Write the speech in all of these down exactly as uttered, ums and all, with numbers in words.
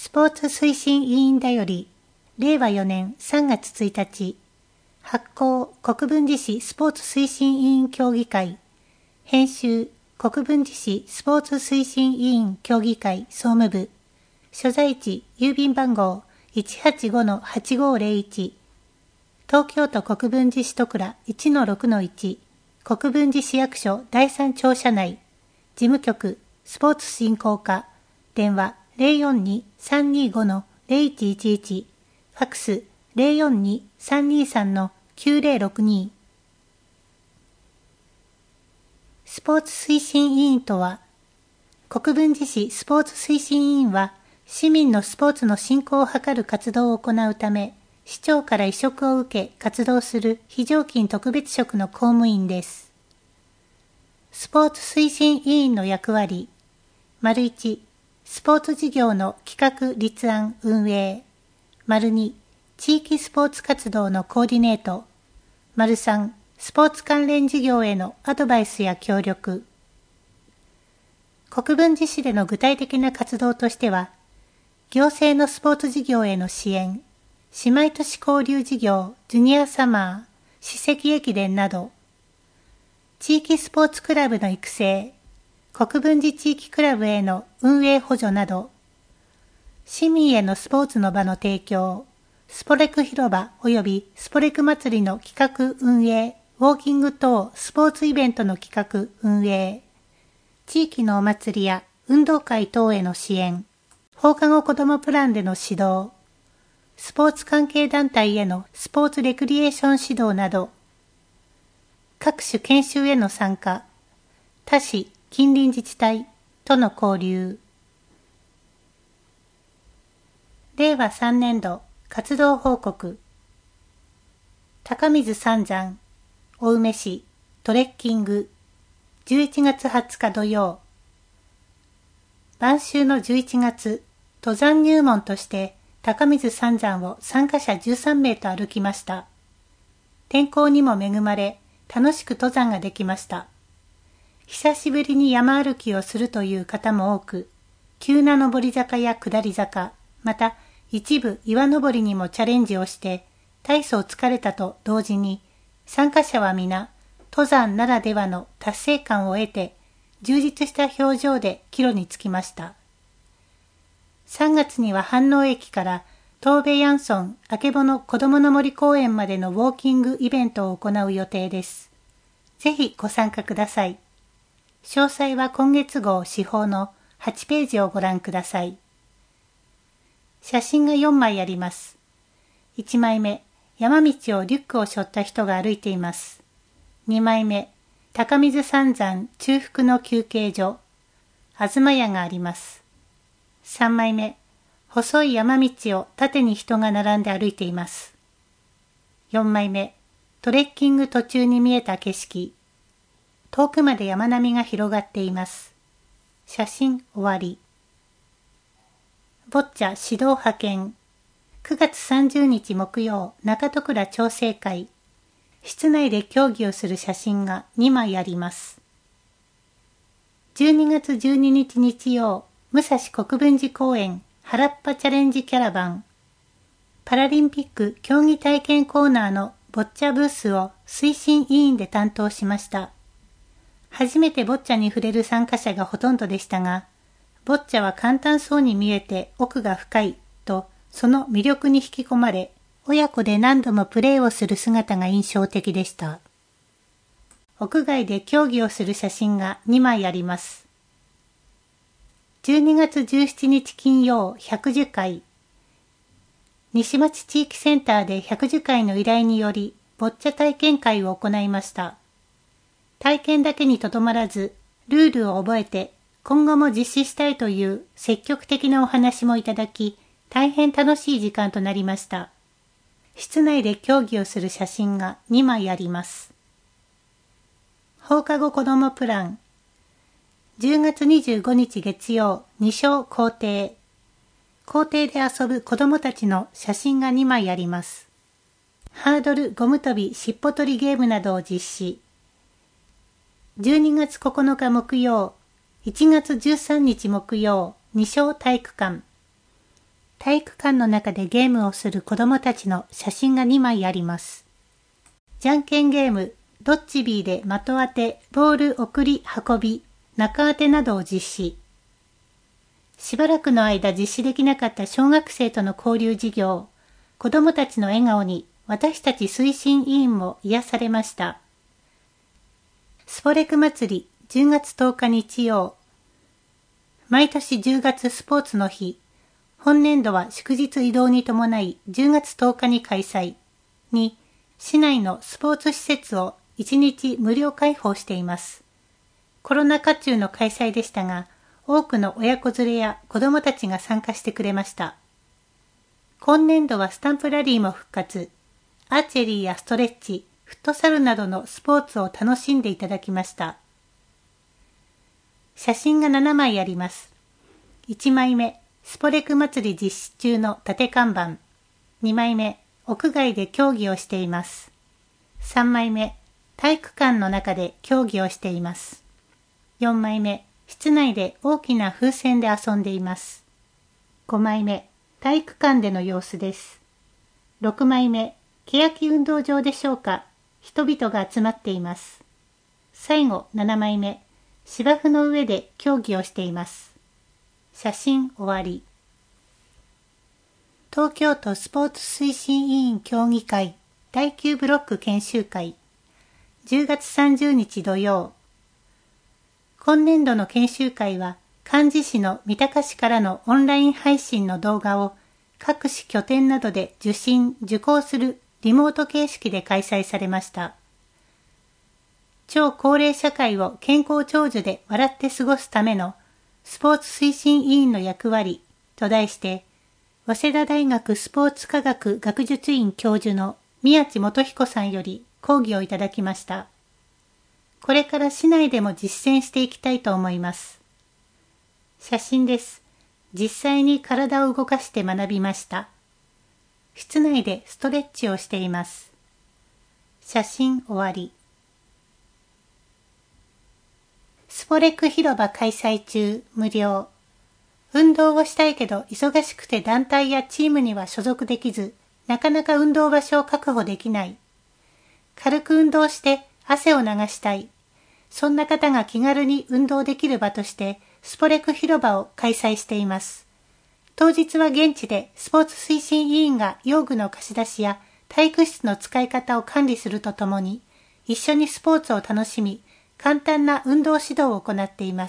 スポーツ推進委員だより、れいわよねんさんがつついたち、発行国分寺市スポーツ推進委員協議会、編集国分寺市スポーツ推進委員協議会総務部、所在地郵便番号 いちはちごのはちごーぜろいち、東京都国分寺市戸倉 いちのろくのいち、国分寺市役所だいさん庁舎内、事務局スポーツ振興課、電話 ゼロよんにーさんにーごのゼロいちいちいち、ファックス ゼロよんにーさんにーさんのきゅうぜろろくに。スポーツ推進委員とは、国分寺市スポーツ推進委員は、市民のスポーツの振興を図る活動を行うため、市長から委嘱を受け活動する非常勤特別職の公務員です。スポーツ推進委員の役割、丸いち、スポーツ事業の企画立案運営、丸に、地域スポーツ活動のコーディネート、丸さん、スポーツ関連事業へのアドバイスや協力。国分寺市での具体的な活動としては、行政のスポーツ事業への支援、姉妹都市交流事業、ジュニアサマー、史跡駅伝など、地域スポーツクラブの育成、国分寺地域クラブへの運営補助など、市民へのスポーツの場の提供、スポレク広場及びスポレク祭りの企画運営、ウォーキング等スポーツイベントの企画運営、地域のお祭りや運動会等への支援、放課後子どもプランでの指導、スポーツ関係団体へのスポーツレクリエーション指導など、各種研修への参加、他市、近隣自治体との交流。れいわさんねんど活動報告。高水三山、青梅市、トレッキング、じゅういちがつはつか土曜。晩秋のじゅういちがつ、登山入門として高水三山を参加者じゅうさんめいと歩きました。天候にも恵まれ、楽しく登山ができました。久しぶりに山歩きをするという方も多く、急な上り坂や下り坂、また一部岩登りにもチャレンジをして、大層疲れたと同時に、参加者は皆、登山ならではの達成感を得て、充実した表情で帰路につきました。さんがつには飯能駅から東米ヤンソンあけぼの子どもの森公園までのウォーキングイベントを行う予定です。ぜひご参加ください。詳細は今月号誌報のはちページをご覧ください。写真がよんまいあります。いちまいめ、山道をリュックを背負った人が歩いています。にまいめ、高水三山中腹の休憩所、東屋があります。さんまいめ、細い山道を縦に人が並んで歩いています。よんまいめ、トレッキング途中に見えた景色。遠くまで山並みが広がっています。写真終わり。ボッチャ指導派遣。くがつさんじゅうにち木曜、中戸倉調整会。室内で競技をする写真がにまいあります。じゅうにがつじゅうににち日曜、武蔵国分寺公園原っぱチャレンジキャラバン。パラリンピック競技体験コーナーのボッチャブースを推進委員で担当しました。初めてボッチャに触れる参加者がほとんどでしたが、ボッチャは簡単そうに見えて奥が深いと、その魅力に引き込まれ、親子で何度もプレーをする姿が印象的でした。屋外で競技をする写真がにまいあります。じゅうにがつじゅうしちにち金曜ひゃくじゅっかい。西町地域センターでひゃくじゅっかいの依頼により、ボッチャ体験会を行いました。体験だけにとどまらず、ルールを覚えて、今後も実施したいという積極的なお話もいただき、大変楽しい時間となりました。室内で競技をする写真がにまいあります。放課後子どもプラン。じゅうがつにじゅうごにち月曜、に小校庭。校庭で遊ぶ子どもたちの写真がにまいあります。ハードル、ゴム跳び、しっぽ取りゲームなどを実施。じゅうにがつここのか木曜、いちがつじゅうさんにち木曜、に小体育館。 体育館の中でゲームをする子供たちの写真がにまいあります。じゃんけんゲーム、ドッジビーで的当て、ボール送り運び、中当てなどを実施。しばらくの間実施できなかった小学生との交流事業、子供たちの笑顔に私たち推進委員も癒されました。スポレク祭りじゅうがつとおか日曜。毎年じゅうがつスポーツの日、本年度は祝日移動に伴いじゅうがつとおかに開催。に、市内のスポーツ施設をいちにち無料開放しています。コロナ禍中の開催でしたが、多くの親子連れや子供たちが参加してくれました。今年度はスタンプラリーも復活。アーチェリーやストレッチ、フットサルなどのスポーツを楽しんでいただきました。写真がななまいあります。いちまいめ、スポレク祭り実施中の立て看板。にまいめ、屋外で競技をしています。さんまいめ、体育館の中で競技をしています。よんまいめ、室内で大きな風船で遊んでいます。ごまいめ、体育館での様子です。ろくまいめ、欅運動場でしょうか。人々が集まっています。最後ななまいめ、芝生の上で競技をしています。写真終わり。東京都スポーツ推進委員協議会だいきゅうブロック研修会じゅうがつさんじゅうにち土曜。今年度の研修会は幹事市の三鷹市からのオンライン配信の動画を各市拠点などで受信・受講するリモート形式で開催されました。超高齢社会を健康長寿で笑って過ごすためのスポーツ推進委員の役割と題して、早稲田大学スポーツ科学学術院教授の宮地元彦さんより講義をいただきました。これから市内でも実践していきたいと思います。写真です。実際に体を動かして学びました。室内でストレッチをしています。写真終わり。スポレク広場開催中、無料。運動をしたいけど忙しくて団体やチームには所属できず、なかなか運動場所を確保できない。軽く運動して汗を流したい。そんな方が気軽に運動できる場として、スポレク広場を開催しています。当日は現地でスポーツ推進委員が用具の貸し出しや体育室の使い方を管理するとともに、一緒にスポーツを楽しみ、簡単な運動指導を行っています。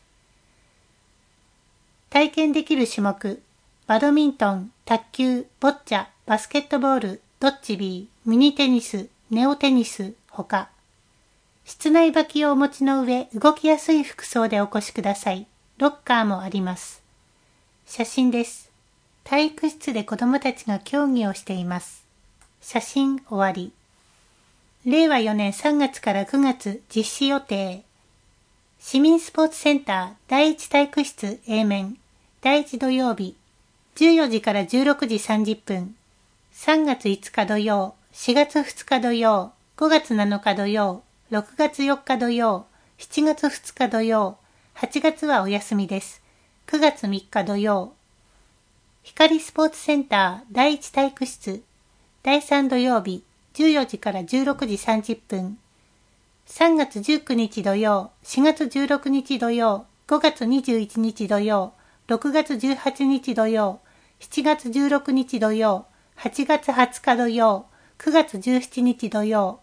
体験できる種目、バドミントン、卓球、ボッチャ、バスケットボール、ドッジビー、ミニテニス、ネオテニス、ほか。室内履きをお持ちの上、動きやすい服装でお越しください。ロッカーもあります。写真です。体育室で子どもたちが競技をしています。写真終わり。れいわよねんさんがつからくがつ実施予定。市民スポーツセンターだいいち体育室 A 面だいいち土曜日じゅうよじからじゅうろくじさんじゅっぷん、さんがついつか土曜、しがつふつか土曜、ごがつなのか土曜、ろくがつよっか土曜、しちがつふつか土曜、はちがつはお休みです。くがつみっか土曜。光スポーツセンターだいいち体育室だいさん土曜日じゅうよじからじゅうろくじさんじゅっぷん、さんがつじゅうくにち土曜、しがつじゅうろくにち土曜、ごがつにじゅういちにち土曜、ろくがつじゅうはちにち土曜、しちがつじゅうろくにち土曜、はちがつはつか土曜、くがつじゅうしちにち土曜。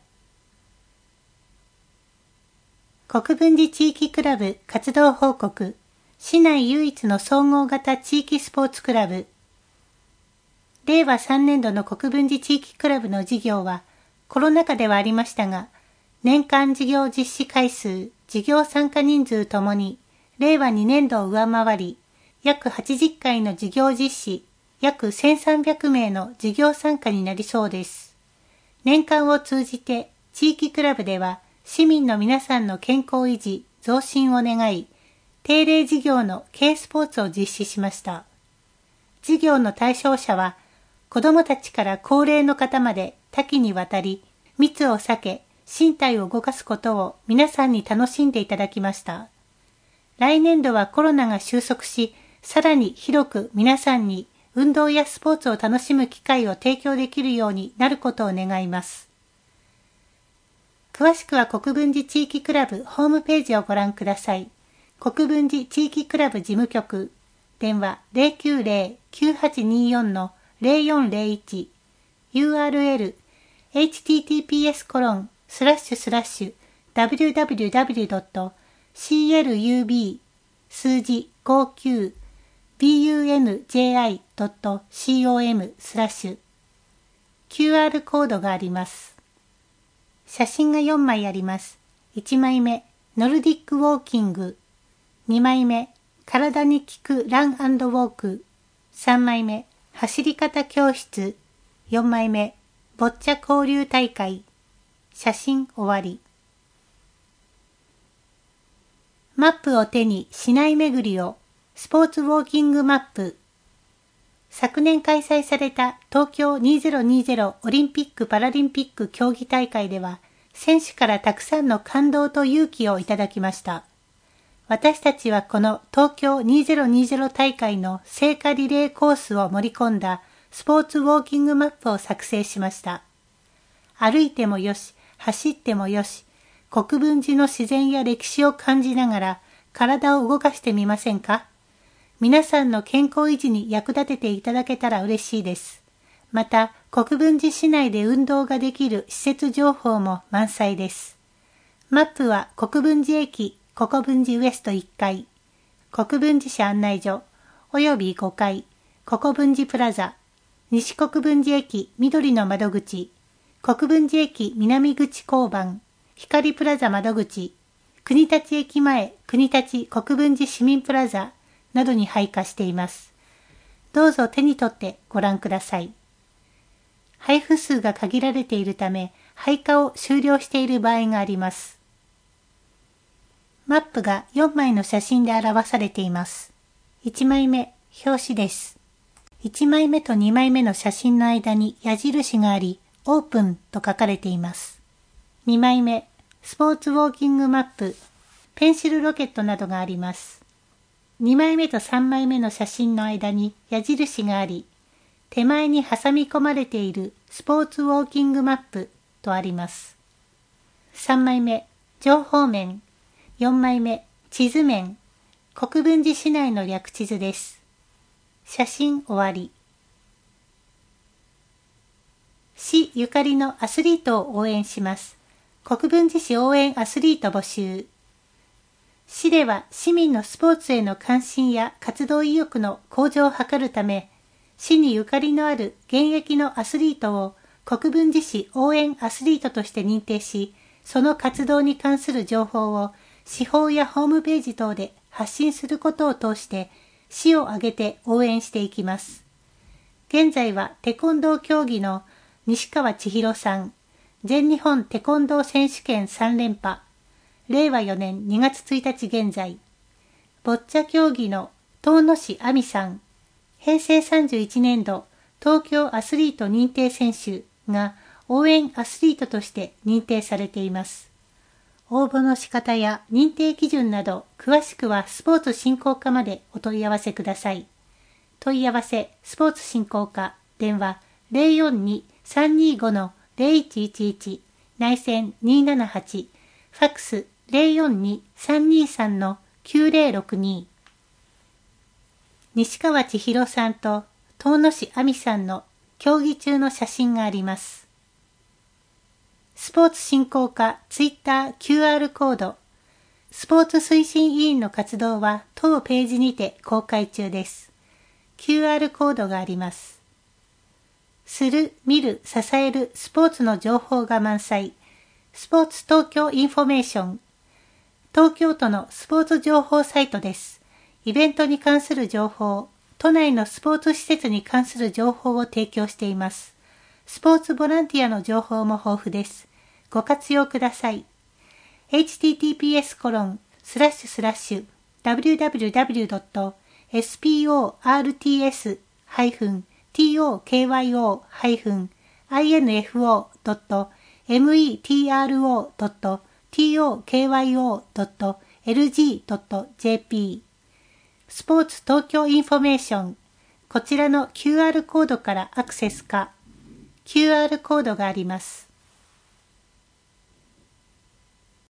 国分寺地域クラブ活動報告。市内唯一の総合型地域スポーツクラブ。れいわさんねんどの国分寺地域クラブの事業はコロナ禍ではありましたが、年間事業実施回数、事業参加人数ともにれいわにねんどを上回り、約はちじゅっかいの事業実施、約せんさんびゃくめいの事業参加になりそうです。年間を通じて地域クラブでは市民の皆さんの健康維持、増進を願い、定例事業の軽スポーツを実施しました。事業の対象者は、子どもたちから高齢の方まで多岐にわたり、密を避け、身体を動かすことを皆さんに楽しんでいただきました。来年度はコロナが収束し、さらに広く皆さんに運動やスポーツを楽しむ機会を提供できるようになることを願います。詳しくは国分寺地域クラブホームページをご覧ください。国分寺地域クラブ事務局、電話 ゼロきゅうゼロ きゅうはちにーよん ゼロよんゼロいち、ユーアールエル エイチティーティーピーエス コロンスラッシュスラッシュ ダブリューダブリューダブリュー ドット シーエルユービー 数字 ごじゅうきゅう ビーユーエヌジェーアイ ドット シーオーエム スラッシュ キューアール コードがあります。写真がよんまいあります。いちまいめ、ノルディックウォーキング。にまいめ、体に効くラン&ウォーク。さんまいめ、走り方教室。よんまいめ、ボッチャ交流大会。写真終わり。マップを手に市内巡りを、スポーツウォーキングマップ。昨年開催された東京にせんにじゅうオリンピック・パラリンピック競技大会では、選手からたくさんの感動と勇気をいただきました。私たちはこの東京にせんにじゅう大会の聖火リレーコースを盛り込んだスポーツウォーキングマップを作成しました。歩いてもよし、走ってもよし、国分寺の自然や歴史を感じながら体を動かしてみませんか？皆さんの健康維持に役立てていただけたら嬉しいです。また、国分寺市内で運動ができる施設情報も満載です。マップは国分寺駅国分寺ウエストいっかい、国分寺市案内所、およびごかい、国分寺プラザ、西国分寺駅緑の窓口、国分寺駅南口交番、光プラザ窓口、国立駅前国立国分寺市民プラザなどに配下しています。どうぞ手に取ってご覧ください。配布数が限られているため、配下を終了している場合があります。マップがよんまいの写真で表されています。いちまいめ、表紙です。いちまいめとにまいめの写真の間に矢印があり、オープンと書かれています。にまいめ、スポーツウォーキングマップ、ペンシルロケットなどがあります。にまいめとさんまいめの写真の間に矢印があり、手前に挟み込まれているスポーツウォーキングマップとあります。さんまいめ、情報面。よんまいめ、地図面。国分寺市内の略地図です。写真終わり。市ゆかりのアスリートを応援します。国分寺市応援アスリート募集。市では市民のスポーツへの関心や活動意欲の向上を図るため、市にゆかりのある現役のアスリートを国分寺市応援アスリートとして認定し、その活動に関する情報を市報やホームページ等で発信することを通して、市を挙げて応援していきます。現在はテコンドー競技の西川千尋さん、全日本テコンドー選手権さんれんぱ、れいわよねんにがつついたち現在、ボッチャ競技の遠野市亜美さん、へいせいさんじゅういちねんど東京アスリート認定選手が応援アスリートとして認定されています。応募の仕方や認定基準など詳しくはスポーツ振興課までお問い合わせください。問い合わせスポーツ振興課電話 ゼロよんに さんにーご ゼロいちいちいち 内線にーななはちファックス ゼロよんに さんにーさん きゅうゼロろくに。西川千尋さんと遠野市亜美さんの競技中の写真があります。スポーツ振興課ツイッター キューアール コード、スポーツ推進委員の活動は当ページにて公開中です。キューアール コードがあります。する、見る、支えるスポーツの情報が満載。スポーツ東京インフォメーション。東京都のスポーツ情報サイトです。イベントに関する情報、都内のスポーツ施設に関する情報を提供しています。スポーツボランティアの情報も豊富です。ご活用ください。エイチティーティーピーエス コロンスラッシュスラッシュ ダブリューダブリューダブリュー ドット エスピーオーアールティーエス ハイフン ティーオーケーワイオー ハイフン アイエヌエフオー ドット メトロ ドット トク ドット エルジー ドット ジェーピー スポーツ東京インフォメーションこちらの キューアール コードからアクセスか、キューアール コードがあります。